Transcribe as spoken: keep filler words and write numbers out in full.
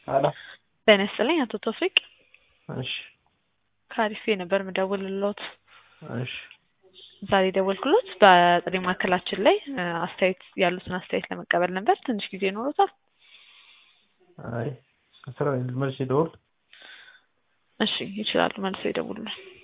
አላ ጤና ይስጥልኝ አቶ ቶፊቅ እሺ ከአሪፍ ነበር የምደውልልዎት። እሺ ዛሬ ደወልኩሎት በጥሪ ማዕከላችን ላይ አስተያየት ያሉትን አስተያየት ለመቀበል ነበር። ትንሽ ጊዜ ይኖሮታል? አይ ከስራ መልስ ይደውል። እሺ ይችላሉ፣ መልሰው ይደውሉልን።